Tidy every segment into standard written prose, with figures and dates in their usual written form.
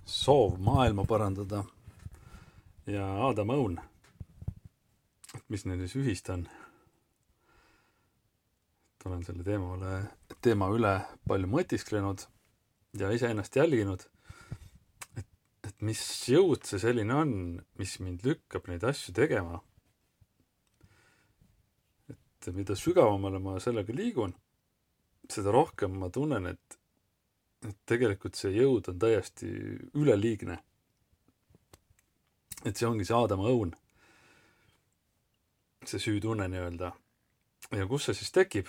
soov maailma parandada ja Aadam Õun. Et mis neil siis ühist on? Olen selle teema üle palju mõtisklenud ja iseennast jälginud, et mis jõud see selline on, mis mind lükkab neid asju tegema. Et mida sügavamale ma sellega liigun, seda rohkem ma tunnen, et tegelikult see jõud on täiesti üleliigne. Et see ongi see Aadama Õun. See süütunne nii-öelda. Ja kus see siis tekib?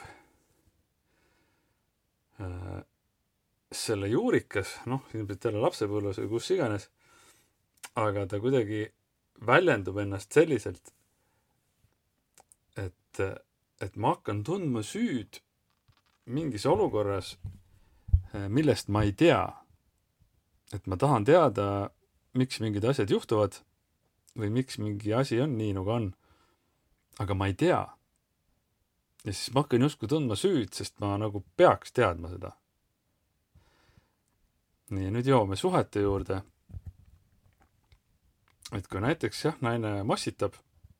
Selle juurikas, ilmselt jälle lapsepõlves või kus iganes, aga ta kuidagi väljendub ennast selliselt, et ma hakkan tundma süüd mingis olukorras, millest ma ei tea. Et ma tahan teada, miks mingid asjad juhtuvad või miks mingi asi on nii, nagu on. Aga ma ei tea. Ja siis ma hakkan justkui tundma süüd, sest ma nagu peaks teadma seda. Nii, nüüd jõuame suhete juurde. Et kui näiteks naine massitab,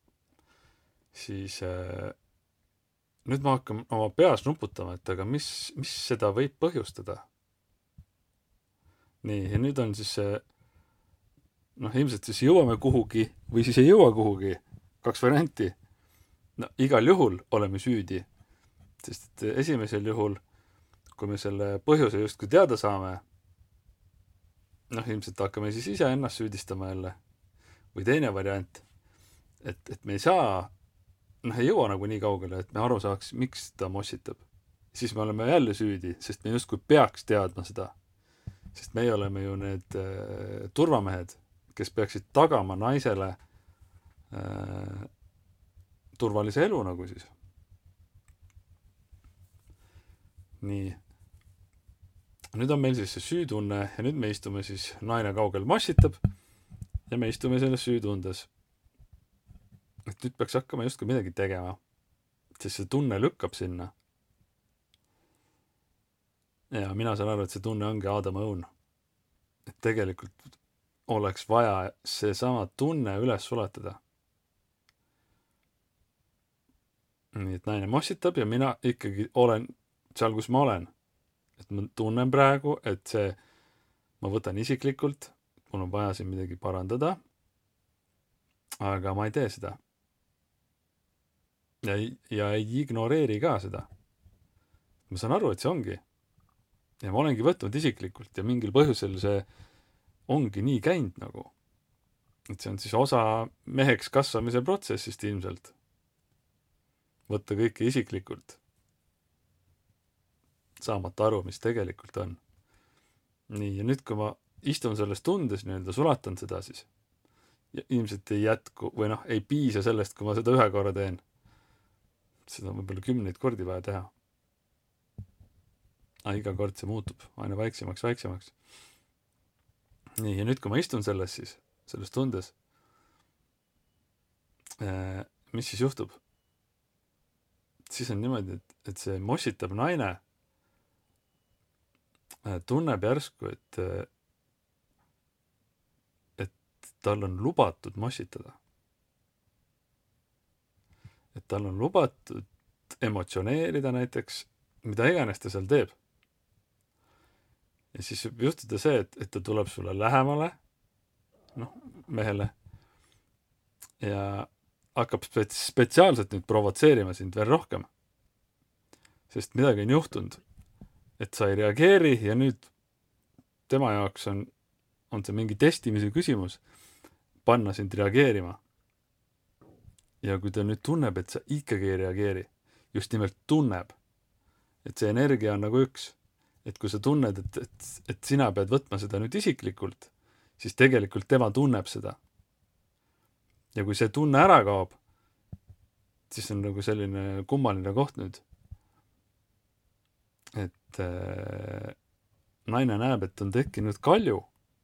siis nüüd ma hakkan oma peas nuputama, et aga mis seda võib põhjustada. Nii, ja nüüd on siis ilmselt siis jõuame kuhugi või siis ei jõua kuhugi. 2 varianti. Igal juhul oleme süüdi, sest esimesel juhul, kui me selle põhjuse justkui teada saame, ilmselt hakkame siis ise ennast süüdistama jälle. Või teine variant, et me ei saa, ei jõua nagu nii kaugele, et me aru saaks, miks ta mossitab. Siis me oleme jälle süüdi, sest me justkui peaks teadma seda. Sest meie oleme ju need turvamehed, kes peaksid tagama naisele turvalise elu nagu siis. Nii. Nüüd on meil siis see süütunne ja nüüd me istume siis, naine kaugel massitab ja me istume selles süütundes. Et nüüd peaks hakkama justkui midagi tegema, sest see tunne lükkab sinna. Ja mina saan aru, et see tunne ongi Aadama Õun. Et tegelikult oleks vaja seesama tunne üles sulatada. Nii, et naine massitab ja mina ikkagi olen seal, kus ma olen. Et ma tunnen praegu, et ma võtan isiklikult, mul on vaja siin midagi parandada, aga ma ei tee seda. Ja ei ignoreeri ka seda. Ma saan aru, et see ongi. Ja ma olengi võtnud isiklikult ja mingil põhjusel see ongi nii käinud nagu. Et see on siis osa meheks kasvamise protsessist ilmselt. Võtta kõike isiklikult. Saamata aru, mis tegelikult on. Nii, ja nüüd kui ma istun selles tundes nii-öelda, sulatan seda siis. Ja ilmselt ei jätku, või ei piisa sellest, kui ma seda 1 korra teen. Seda on võib-olla 10 kordi vaja teha. Iga kord see muutub aina väiksemaks. Nii, ja nüüd kui ma istun selles tundes, mis siis juhtub? Siis on niimoodi, et see mossitab naine tunneb järsku, et tal on lubatud mossitada. Et tal on lubatud emotsioneerida näiteks, mida iganes ta seal teeb. Ja siis võib juhtuda see, et ta tuleb sulle lähemale, mehele, ja hakkab spetsiaalselt nüüd provotseerima sind veel rohkem. Sest midagi on juhtunud, et sa ei reageeri ja nüüd tema jaoks on see mingi testimise küsimus panna sind reageerima. Ja kui ta nüüd tunneb, et sa ikkagi ei reageeri, just nimelt tunneb, et see energia on nagu üks, et kui sa tunned, et sina pead võtma seda nüüd isiklikult, siis tegelikult tema tunneb seda. Ja kui see tunne ära kaob, siis on nagu selline kummaline koht nüüd. Et naine näeb, et on tekkinud kalju.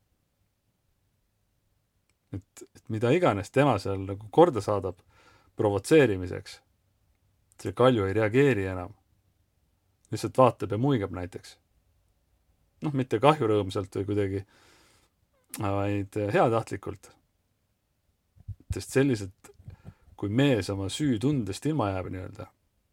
Et mida iganes tema seal nagu korda saadab provotseerimiseks. See kalju ei reageeri enam. Lihtsalt vaatab ja muigab näiteks. Mitte kahjurõõmsalt või kuidagi vaid heatahtlikult. Sest selliselt, kui mees oma süütundest ilma jääb nii-öelda,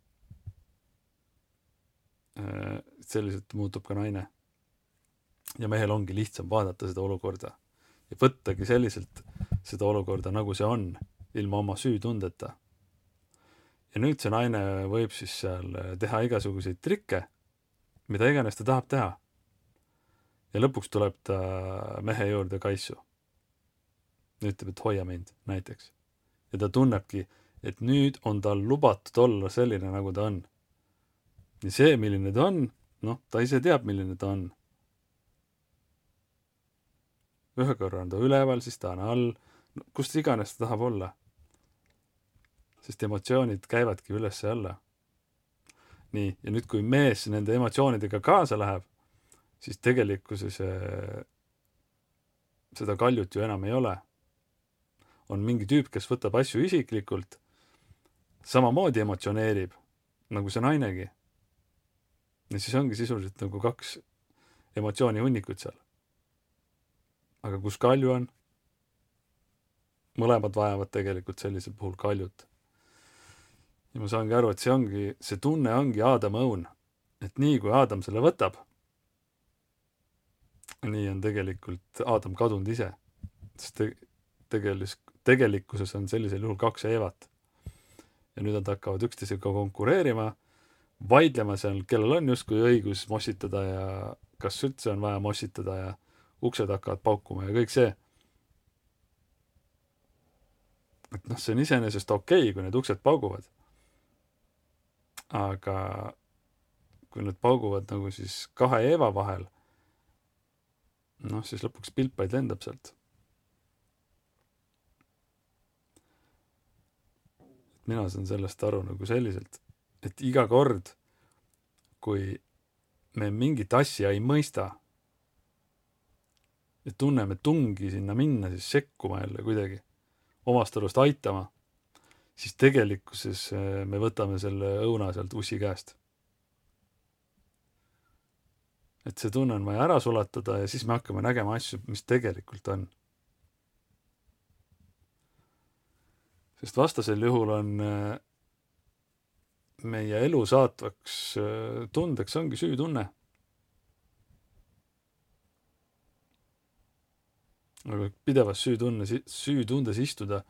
selliselt muutub ka naine. Ja mehel ongi lihtsam vaadata seda olukorda ja võttagi selliselt seda olukorda, nagu see on, ilma oma süütundeta. Ja nüüd see naine võib siis seal teha igasuguseid trikke, mida iganes ta tahab teha. Ja lõpuks tuleb ta mehe juurde kaisu. Ütleb, et hoia mind näiteks. Ja ta tunnebki, et nüüd on tal lubatud olla selline, nagu ta on. Ja see, milline ta on, ta ise teab, milline ta on. Ühe korra on ta üleval, siis ta on all, kust iganes ta tahab olla. Sest emotsioonid käivadki üles ja alla. Nii, ja nüüd kui mees nende emotsioonidega kaasa läheb, siis tegelikkuses seda kaljut ju enam ei ole. On mingi tüüp, kes võtab asju isiklikult, samamoodi emotsioneerib, nagu see nainegi. Ja siis ongi sisuliselt nagu 2 emotsiooni hunnikut seal. Aga kus kalju on? Mõlemad vajavad tegelikult sellisel puhul kaljut. Ja ma saangi aru, et see tunne ongi Aadama õun. Et nii kui Aadam selle võtab, nii on tegelikult Aadam kadunud ise. Sest tegelikkuses on sellisel juhul 2 Eevat. Ja nüüd nad hakkavad üksteisega konkureerima, vaidlema seal, kellel on justkui õigus mossitada ja kas üldse on vaja mossitada ja uksed hakkavad paukuma ja kõik see. Et see on iseenesest okei, kui need uksed pauguvad. Aga kui need pauguvad nagu siis 2 Eeva vahel, siis lõpuks pilpaid lendab sealt. Mina saan sellest aru nagu selliselt, et iga kord, kui me mingit asja ei mõista ja tunneme tungi sinna minna, siis sekkuma jälle kuidagi, omast arust aitama, siis tegelikkuses me võtame selle õuna sealt ussi käest. Et see tunne on vaja ära sulatada ja siis me hakkame nägema asju, mis tegelikult on. Sest vastasel juhul on meie elu saatvaks tundeks ongi süütunne. Aga pidevas süütundes istuda,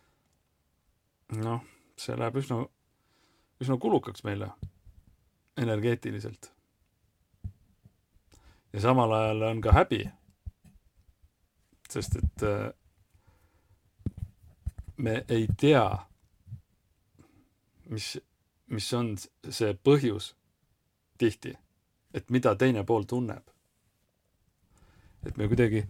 see läheb üsna kulukaks meile energeetiliselt. Ja samal ajal on ka häbi, sest et me ei tea, mis on see põhjus tihti, et mida teine pool tunneb. Et me kuidagi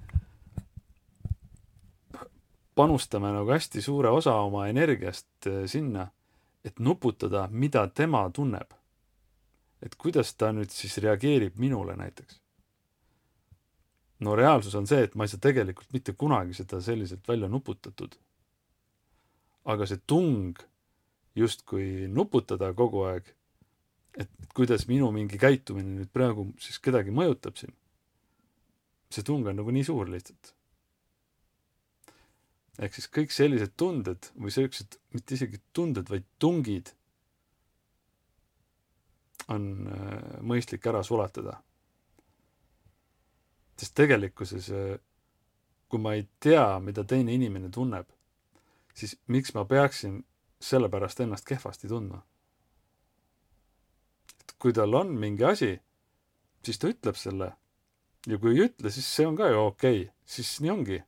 panustame nagu hästi suure osa oma energiast sinna, et nuputada, mida tema tunneb. Et kuidas ta nüüd siis reageerib minule näiteks. No reaalsus on see, et ma ei saa tegelikult mitte kunagi seda selliselt välja nuputatud. Aga see tung justkui nuputada kogu aeg, et kuidas minu mingi käitumine nüüd praegu siis kedagi mõjutab siin. See tung on nagu nii suur lihtsalt. Ehk siis kõik sellised tunded või sellised, mitte isegi tunded, vaid tungid on mõistlik ära sulatada. Sest tegelikkuses, kui ma ei tea, mida teine inimene tunneb, siis miks ma peaksin sellepärast ennast kehvasti tundma? Et kui tal on mingi asi, siis ta ütleb selle. Ja kui ei ütle, siis see on ka ju okei. Siis nii ongi.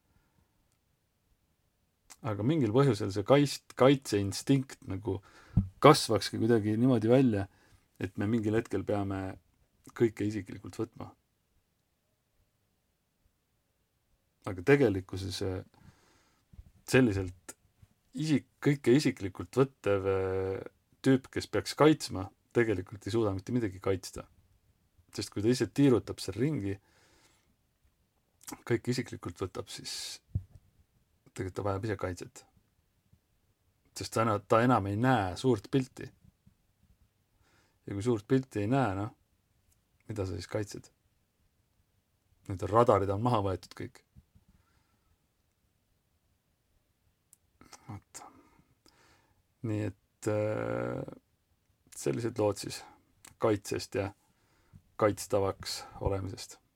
Aga mingil põhjusel see kaitseinstinkt nagu kasvakski kuidagi niimoodi välja, et me mingil hetkel peame kõike isiklikult võtma. Aga tegelikkuses selliselt kõike isiklikult võttev tüüp, kes peaks kaitsma, tegelikult ei suuda mitte midagi kaitsta. Sest kui ta ise tiirutab seal ringi, kõik isiklikult võtab, siis tegelikult ta vajab ise kaitset. Sest ta enam ei näe suurt pilti. Ja kui suurt pilti ei näe, mida sa siis kaitsed? Need radarid on maha võetud kõik. vot. Nii et sellised lood siis kaitsest ja kaitstavaks olemisest.